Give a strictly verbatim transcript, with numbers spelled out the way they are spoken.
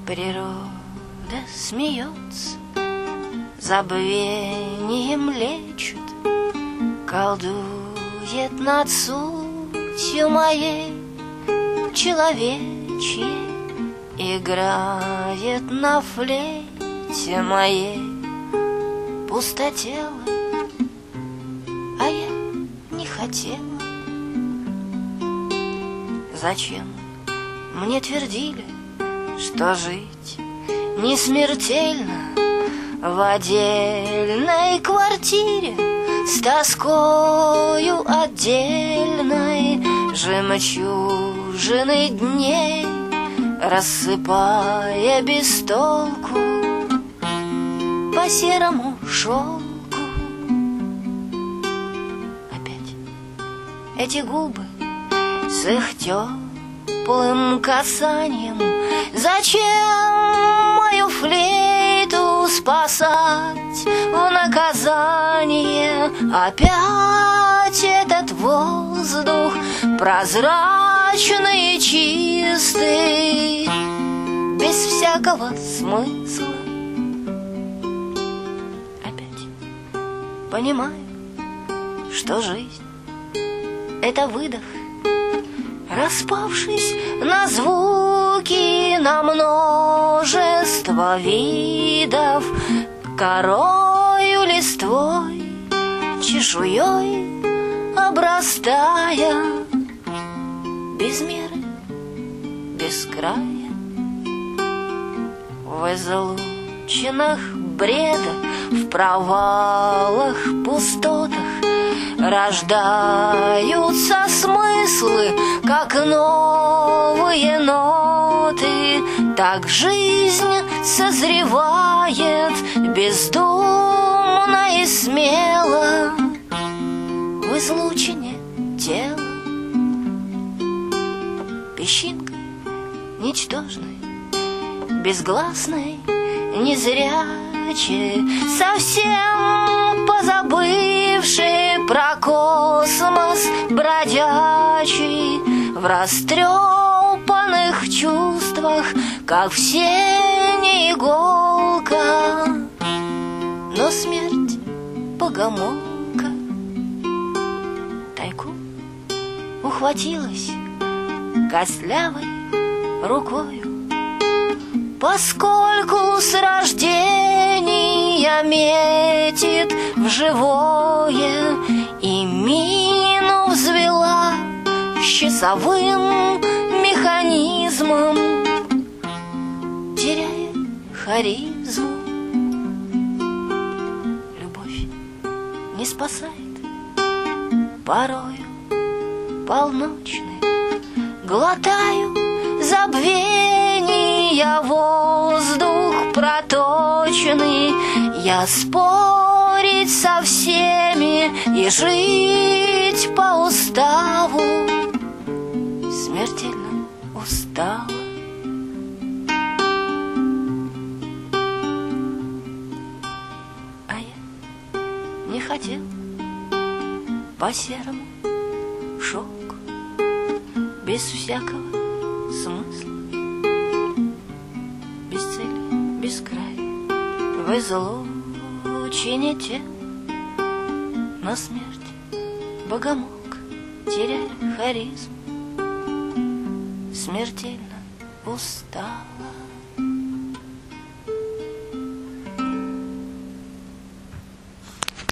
Природа смеется, забвением лечит, колдует над сутью моей человечьей, играет на флейте моей пустотелой, а я не хотела. Зачем мне твердили, что жить не смертельно в отдельной квартире с тоскою отдельной, жемчужиной дней рассыпая без толку по серому шелку. Опять эти губы с их теплым касанием. Зачем мою флейту спасать в наказание? Опять этот воздух прозрачный и чистый, без всякого смысла. Опять понимаю, что жизнь — это выдох, распавшись на звуки, на множество видов, корою, листвой, чешуей обрастая, без меры, без края. В излучинах бреда, в провалах, пустотах рождаются смыслы, как новые ноты. Так жизнь созревает бездумно и смело в излучине тела, песчинкой ничтожной, безгласной, незрячей, совсем позабывшей про космос бродячий, в растрепанных чувствах, как в сене иголка, но смерть богомолка. Тайку ухватилась костлявой рукою, поскольку с рождения метит в живое, и мину взвела с часовым механизмом, теряя харизму. Любовь не спасает порою полночной, глотаю забвения воздух проточенный. Я спорить со всеми и жить по уставу смертельно устала. А я не хотел по серому шелку, без всякого смысла, без цели, без края, в излучине тел, но смерть богомолка, теряя харизм, смертельно устала.